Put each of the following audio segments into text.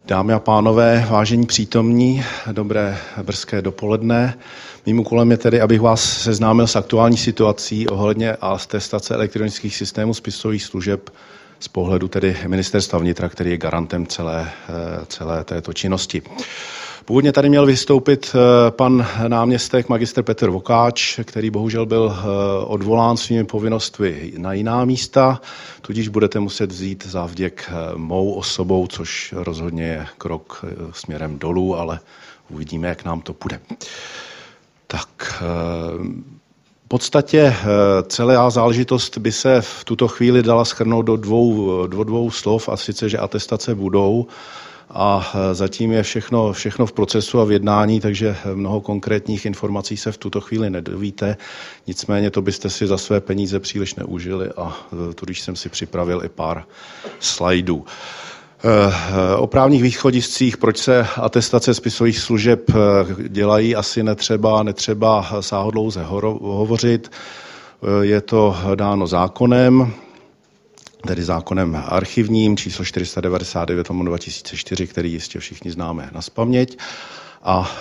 Dámy a pánové, vážení přítomní, dobré brzké dopoledne. Mým úkolem je tedy, abych vás seznámil s aktuální situací ohledně atestace elektronických systémů spisových služeb z pohledu tedy Ministerstva vnitra, který je garantem celé této činnosti. Původně tady měl vystoupit pan náměstek magistr Petr Vokáč, který bohužel byl odvolán svými povinnostmi na jiná místa, tudíž budete muset vzít za vděk mou osobou, což rozhodně je krok směrem dolů, ale uvidíme, jak nám to půjde. Tak v podstatě celá záležitost by se v tuto chvíli dala shrnout do dvou slov, a sice, že atestace budou, a zatím je všechno v procesu a v jednání, takže mnoho konkrétních informací se v tuto chvíli nedovíte. Nicméně to byste si za své peníze příliš neužili a tudíž jsem si připravil i pár slajdů. O právních východiscích, proč se atestace spisových služeb dělají, asi netřeba sáhodlouze hovořit. Je to dáno zákonem, tedy zákonem archivním číslo 499/2004, který jistě všichni známe nazpaměť. A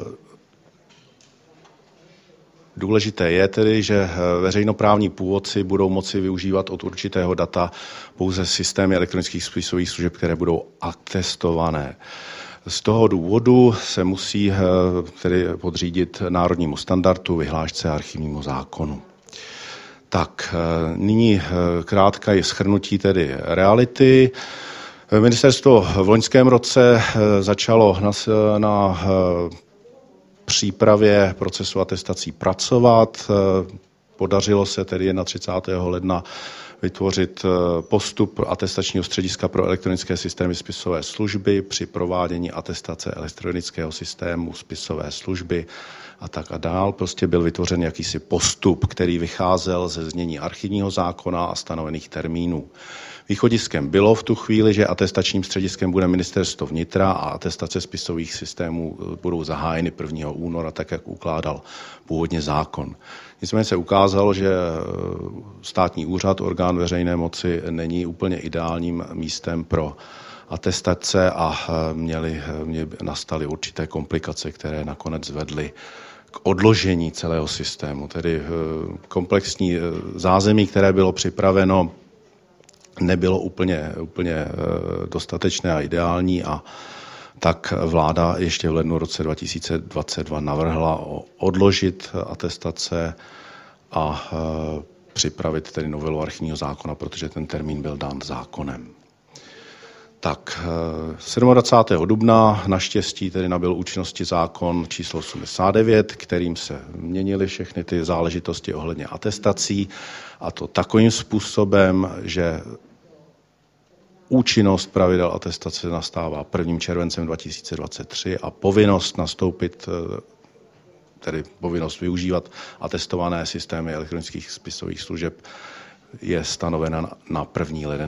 důležité je tedy, že veřejnoprávní původci budou moci využívat od určitého data pouze systémy elektronických spisových služeb, které budou atestované. Z toho důvodu se musí tedy podřídit národnímu standardu, vyhlášce archivnímu zákonu. Tak, nyní krátké shrnutí tedy reality. Ministerstvo v loňském roce začalo na přípravě procesu atestací pracovat. Podařilo se tedy 31. ledna vytvořit postup atestačního střediska pro elektronické systémy spisové služby při provádění atestace elektronického systému spisové služby a tak a dál. Prostě byl vytvořen jakýsi postup, který vycházel ze znění archivního zákona a stanovených termínů. Východiskem bylo v tu chvíli, že atestačním střediskem bude Ministerstvo vnitra a atestace spisových systémů budou zahájeny 1. února, tak jak ukládal původně zákon. Nicméně se ukázalo, že státní úřad, orgán veřejné moci, není úplně ideálním místem pro atestace a nastaly určité komplikace, které nakonec vedly k odložení celého systému. Tedy komplexní zázemí, které bylo připraveno, nebylo úplně dostatečné a ideální, a tak vláda ještě v lednu roce 2022 navrhla odložit atestace a připravit tedy novelu archivního zákona, protože ten termín byl dán zákonem. Tak, 27. dubna naštěstí tedy nabyl účinnosti zákon číslo 89, kterým se měnily všechny ty záležitosti ohledně atestací, a to takovým způsobem, že účinnost pravidel atestace nastává 1. červencem 2023 a povinnost nastoupit, tedy povinnost využívat atestované systémy elektronických spisových služeb, je stanovena na 1. leden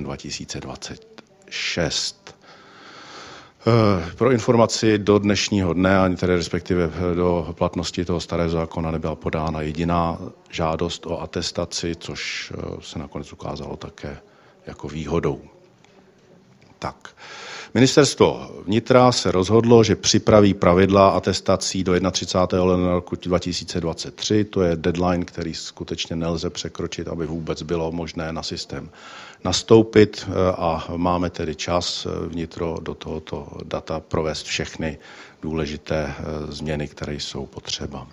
2026. Pro informaci, do dnešního dne, ani tedy respektive do platnosti toho starého zákona, nebyla podána jediná žádost o atestaci, což se nakonec ukázalo také jako výhodou. Tak, Ministerstvo vnitra se rozhodlo, že připraví pravidla atestací do 31. ledna roku 2023. To je deadline, který skutečně nelze překročit, aby vůbec bylo možné na systém nastoupit, a máme tedy čas vnitro do tohoto data provést všechny důležité změny, které jsou potřeba.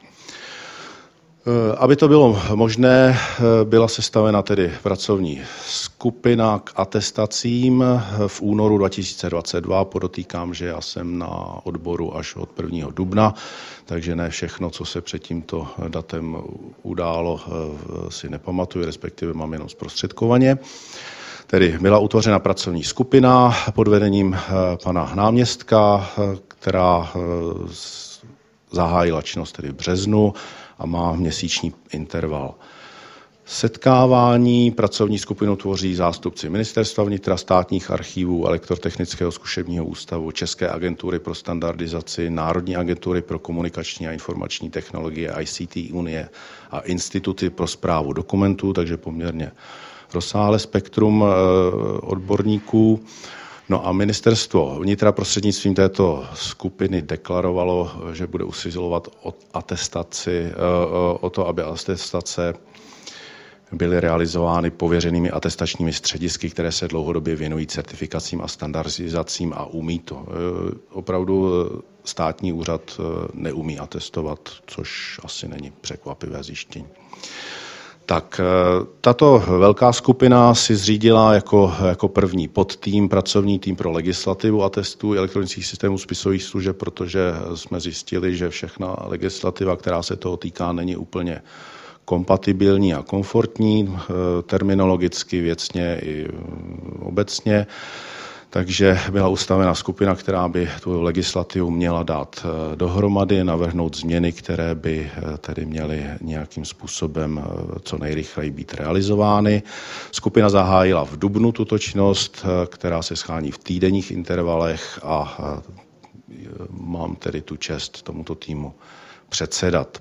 Aby to bylo možné, byla sestavena tedy pracovní skupina k atestacím v únoru 2022. Podotýkám, že já jsem na odboru až od 1. dubna, takže ne všechno, co se před tímto datem událo, si nepamatuju, respektive mám jenom zprostředkovaně. Tedy byla utvořena pracovní skupina pod vedením pana náměstka, která zahájila činnost tedy v březnu a má měsíční interval. Setkávání pracovní skupinu tvoří zástupci Ministerstva vnitra, státních archivů, Elektrotechnického zkušebního ústavu, České agentury pro standardizaci, Národní agentury pro komunikační a informační technologie, ICT Unie a Instituty pro správu dokumentů, takže poměrně rozsáhlé spektrum odborníků. No a ministerstvo vnitra prostřednictvím této skupiny deklarovalo, že bude usilovat o atestaci, o to, aby atestace byly realizovány pověřenými atestačními středisky, které se dlouhodobě věnují certifikacím a standardizacím a umí to. Opravdu státní úřad neumí atestovat, což asi není překvapivé zjištění. Tak tato velká skupina si zřídila jako první podtým, pracovní tým pro legislativu atestů elektronických systémů spisových služeb, protože jsme zjistili, že všechna legislativa, která se toho týká, není úplně kompatibilní a komfortní, terminologicky, věcně i obecně. Takže byla ustavena skupina, která by tu legislativu měla dát dohromady, navrhnout změny, které by tedy měly nějakým způsobem co nejrychleji být realizovány. Skupina zahájila v dubnu tuto činnost, která se schání v týdenních intervalech a mám tedy tu čest tomuto týmu předsedat.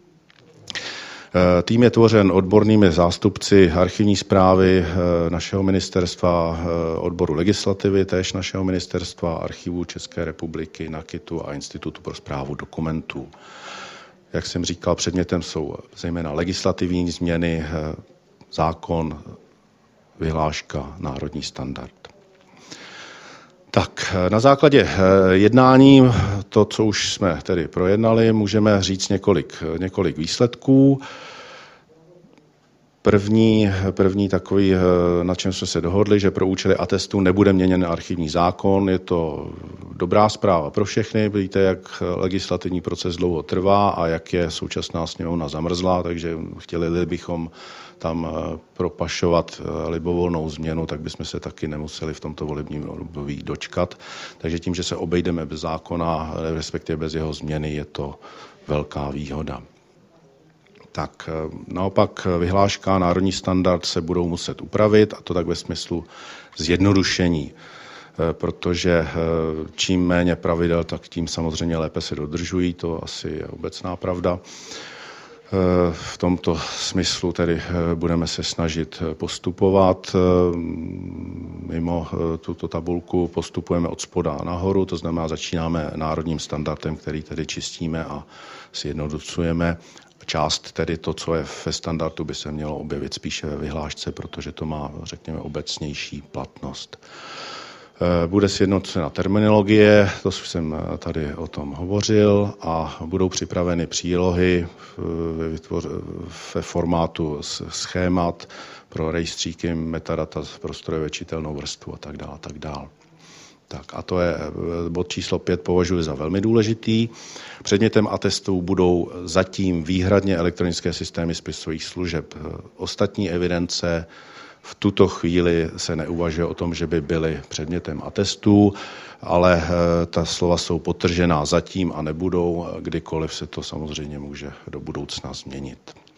Tým je tvořen odbornými zástupci archivní správy našeho ministerstva, odboru legislativy též našeho ministerstva, archivů České republiky, NAKITu a Institutu pro správu dokumentů. Jak jsem říkal, předmětem jsou zejména legislativní změny, zákon, vyhláška, národní standard. Tak, na základě jednání, to, co už jsme tedy projednali, můžeme říct několik výsledků. První takový, na čem jsme se dohodli, že pro účely atestu nebude měněn archivní zákon. Je to dobrá zpráva pro všechny. Víte, jak legislativní proces dlouho trvá a jak je současná sněmovna zamrzlá, takže chtěli bychom tam propašovat libovolnou změnu, tak bychom se taky nemuseli v tomto volebním období dočkat. Takže tím, že se obejdeme bez zákona, respektive bez jeho změny, je to velká výhoda. Tak naopak vyhláška a národní standard se budou muset upravit, a to tak ve smyslu zjednodušení, protože čím méně pravidel, tak tím samozřejmě lépe se dodržují, to asi je obecná pravda. V tomto smyslu tedy budeme se snažit postupovat. Mimo tuto tabulku postupujeme od spoda nahoru, to znamená začínáme národním standardem, který tedy čistíme a sjednocujeme. Část tedy to, co je ve standardu, by se mělo objevit spíše ve vyhlášce, protože to má, řekněme, obecnější platnost. Bude sjednocena terminologie, to jsem tady o tom hovořil, a budou připraveny přílohy ve formátu schémat pro rejstříky, metadata, strojově čitelnou vrstvu a tak dále. Tak a to je bod číslo 5, považuji za velmi důležitý. Předmětem atestů budou zatím výhradně elektronické systémy spisových služeb. Ostatní evidence v tuto chvíli se neuvažuje o tom, že by byly předmětem atestů, ale ta slova jsou podtržená zatím a nebudou, kdykoliv se to samozřejmě může do budoucna změnit.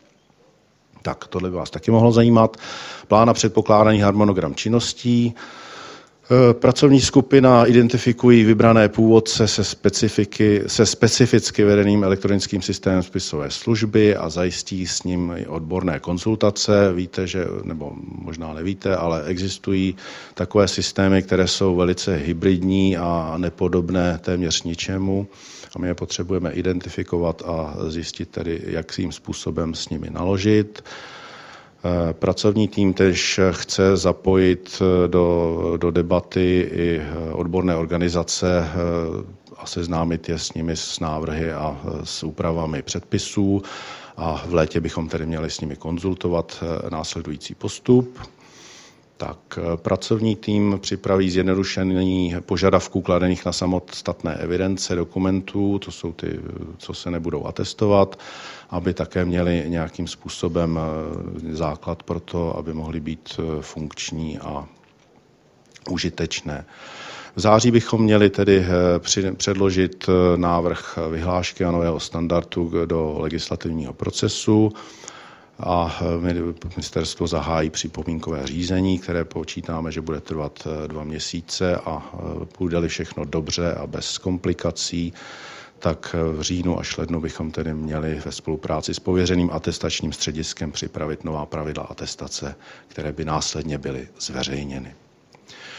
Tak, tohle by vás taky mohlo zajímat. Plán a předpokládaný harmonogram činností. Pracovní skupina identifikují vybrané původce se specificky vedeným elektronickým systémem spisové služby a zajistí s ním odborné konzultace. Víte, že, nebo možná nevíte, ale existují takové systémy, které jsou velice hybridní a nepodobné téměř ničemu. A my je potřebujeme identifikovat a zjistit tedy, jakým způsobem s nimi naložit. Pracovní tým tež chce zapojit do debaty i odborné organizace a seznámit je s nimi s návrhy a s úpravami předpisů, a v létě bychom tedy měli s nimi konzultovat následující postup. Tak, pracovní tým připraví zjednodušení požadavků kladených na samostatné evidence dokumentů, to jsou ty, co se nebudou atestovat, aby také měli nějakým způsobem základ pro to, aby mohly být funkční a užitečné. V září bychom měli tedy předložit návrh vyhlášky a nového standardu do legislativního procesu, a ministerstvo zahájí připomínkové řízení, které počítáme, že bude trvat 2 měsíce, a půjde-li všechno dobře a bez komplikací, tak v říjnu až lednu bychom tedy měli ve spolupráci s pověřeným atestačním střediskem připravit nová pravidla atestace, které by následně byly zveřejněny.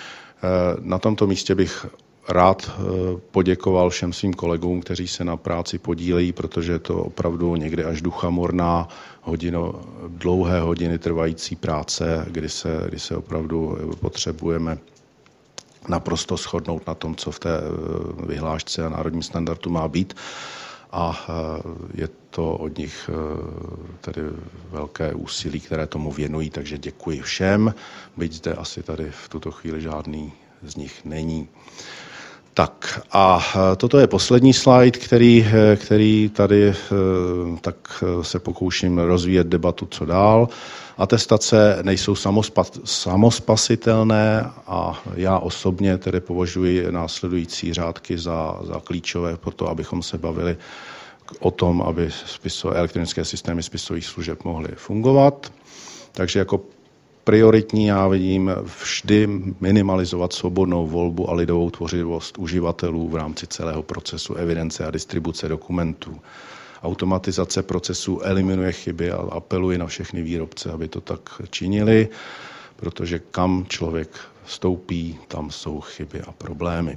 Na tomto místě bych rád poděkoval všem svým kolegům, kteří se na práci podílejí, protože je to opravdu někdy až duchamorná dlouhé hodiny trvající práce, kdy se opravdu potřebujeme naprosto shodnout na tom, co v té vyhlášce a národním standardu má být. A je to od nich tedy velké úsilí, které tomu věnují, takže děkuji všem, byť zde asi tady v tuto chvíli žádný z nich není. Tak a toto je poslední slide, který tady tak se pokouším rozvíjet debatu, co dál. Atestace nejsou samospasitelné a já osobně tedy považuji následující řádky za klíčové pro to, abychom se bavili o tom, aby elektronické systémy spisových služeb mohly fungovat. Takže jako prioritní já vidím vždy minimalizovat svobodnou volbu a lidovou tvořivost uživatelů v rámci celého procesu evidence a distribuce dokumentů. Automatizace procesů eliminuje chyby a apeluji na všechny výrobce, aby to tak činili, protože kam člověk vstoupí, tam jsou chyby a problémy.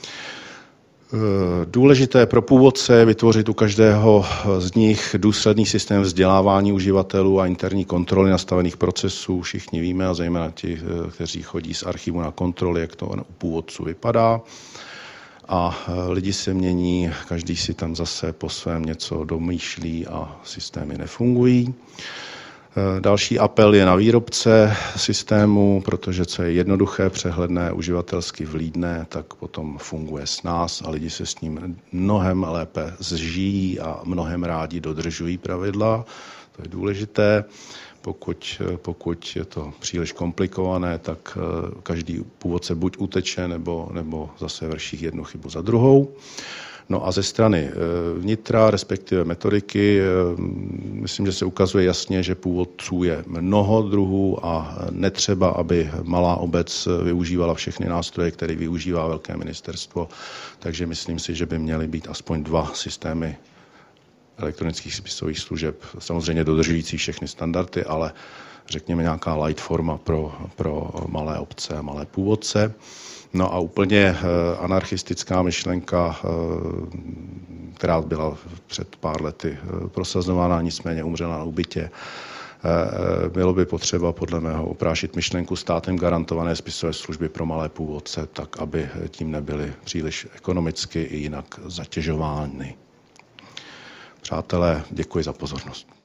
Důležité pro původce je vytvořit u každého z nich důsledný systém vzdělávání uživatelů a interní kontroly nastavených procesů. Všichni víme, a zejména ti, kteří chodí z archivu na kontroly, jak to u původců vypadá. A lidi se mění, každý si tam zase po svém něco domýšlí a systémy nefungují. Další apel je na výrobce systému, protože co je jednoduché, přehledné, uživatelsky vlídné, tak potom funguje s nás a lidi se s ním mnohem lépe zžijí a mnohem rádi dodržují pravidla. To je důležité. Pokud je to příliš komplikované, tak každý původce buď uteče, nebo zase vrší jednu chybu za druhou. No a ze strany vnitra, respektive metodiky, myslím, že se ukazuje jasně, že původců je mnoho druhů a netřeba, aby malá obec využívala všechny nástroje, které využívá velké ministerstvo. Takže myslím si, že by měly být aspoň 2 systémy elektronických spisových služeb, samozřejmě dodržující všechny standardy, ale řekněme nějaká light forma pro malé obce a malé původce. No a úplně anarchistická myšlenka, která byla před pár lety prosazována, nicméně umřela na úbytě. Bylo by potřeba podle mého oprášit myšlenku státem garantované spisové služby pro malé původce, tak aby tím nebyly příliš ekonomicky i jinak zatěžovány. Přátelé, děkuji za pozornost.